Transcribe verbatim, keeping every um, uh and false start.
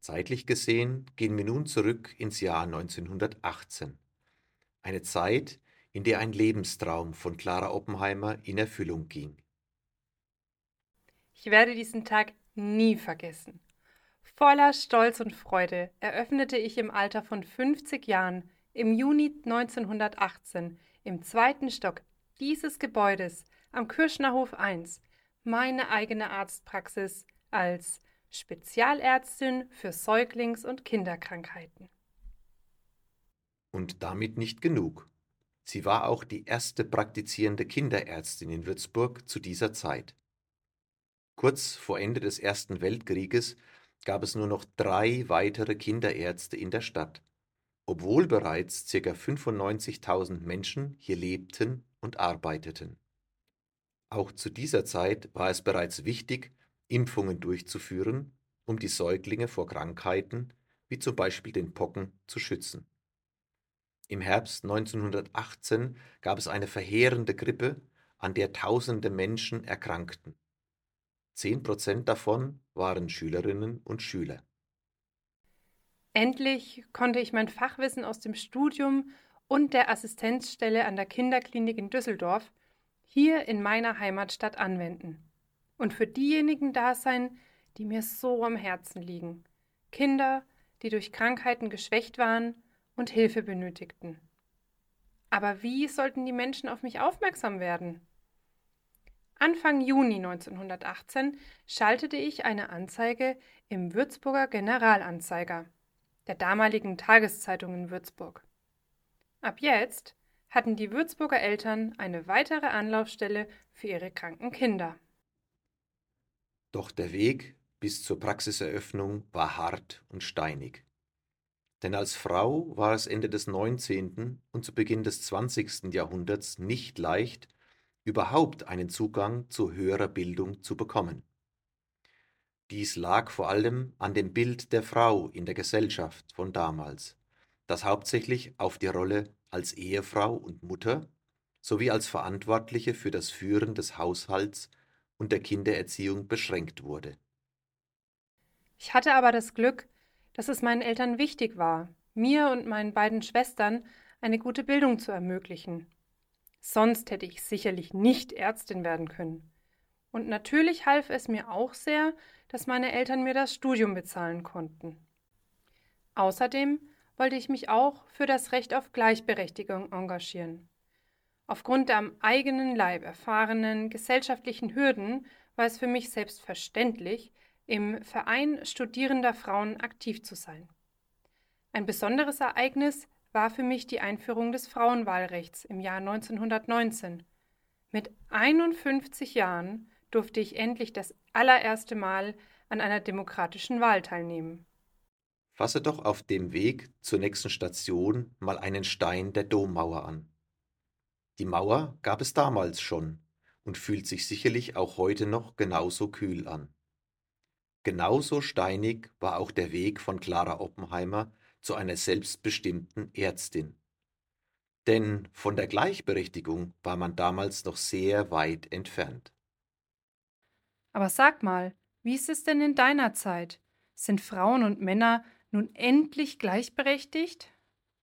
Zeitlich gesehen gehen wir nun zurück ins Jahr neunzehnhundertachtzehn, eine Zeit, in der ein Lebenstraum von Clara Oppenheimer in Erfüllung ging. Ich werde diesen Tag nie vergessen. Voller Stolz und Freude eröffnete ich im Alter von fünfzig Jahren im Juni neunzehnhundertachtzehn im zweiten Stock dieses Gebäudes am Kürschnerhof eins meine eigene Arztpraxis als Spezialärztin für Säuglings- und Kinderkrankheiten. Und damit nicht genug. Sie war auch die erste praktizierende Kinderärztin in Würzburg zu dieser Zeit. Kurz vor Ende des Ersten Weltkrieges gab es nur noch drei weitere Kinderärzte in der Stadt, obwohl bereits ca. fünfundneunzigtausend Menschen hier lebten und arbeiteten. Auch zu dieser Zeit war es bereits wichtig, Impfungen durchzuführen, um die Säuglinge vor Krankheiten wie zum Beispiel den Pocken zu schützen. Im Herbst neunzehnhundertachtzehn gab es eine verheerende Grippe, an der tausende Menschen erkrankten. Zehn Prozent davon waren Schülerinnen und Schüler. Endlich konnte ich mein Fachwissen aus dem Studium und der Assistenzstelle an der Kinderklinik in Düsseldorf hier in meiner Heimatstadt anwenden und für diejenigen da sein, die mir so am Herzen liegen. Kinder, die durch Krankheiten geschwächt waren und Hilfe benötigten. Aber wie sollten die Menschen auf mich aufmerksam werden? Anfang Juni neunzehnhundertachtzehn schaltete ich eine Anzeige im Würzburger Generalanzeiger, der damaligen Tageszeitung in Würzburg. Ab jetzt hatten die Würzburger Eltern eine weitere Anlaufstelle für ihre kranken Kinder. Doch der Weg bis zur Praxiseröffnung war hart und steinig. Denn als Frau war es Ende des neunzehnten und zu Beginn des zwanzigsten Jahrhunderts nicht leicht, überhaupt einen Zugang zu höherer Bildung zu bekommen. Dies lag vor allem an dem Bild der Frau in der Gesellschaft von damals, das hauptsächlich auf die Rolle als Ehefrau und Mutter sowie als Verantwortliche für das Führen des Haushalts und der Kindererziehung beschränkt wurde. Ich hatte aber das Glück, dass es meinen Eltern wichtig war, mir und meinen beiden Schwestern eine gute Bildung zu ermöglichen. Sonst hätte ich sicherlich nicht Ärztin werden können. Und natürlich half es mir auch sehr, dass meine Eltern mir das Studium bezahlen konnten. Außerdem wollte ich mich auch für das Recht auf Gleichberechtigung engagieren. Aufgrund der am eigenen Leib erfahrenen gesellschaftlichen Hürden war es für mich selbstverständlich, im Verein studierender Frauen aktiv zu sein. Ein besonderes Ereignis war für mich die Einführung des Frauenwahlrechts im Jahr neunzehnhundertneunzehn. Mit einundfünfzig Jahren durfte ich endlich das allererste Mal an einer demokratischen Wahl teilnehmen. Fasse doch auf dem Weg zur nächsten Station mal einen Stein der Dommauer an. Die Mauer gab es damals schon und fühlt sich sicherlich auch heute noch genauso kühl an. Genauso steinig war auch der Weg von Clara Oppenheimer zu einer selbstbestimmten Ärztin. Denn von der Gleichberechtigung war man damals noch sehr weit entfernt. Aber sag mal, wie ist es denn in deiner Zeit? Sind Frauen und Männer nun endlich gleichberechtigt?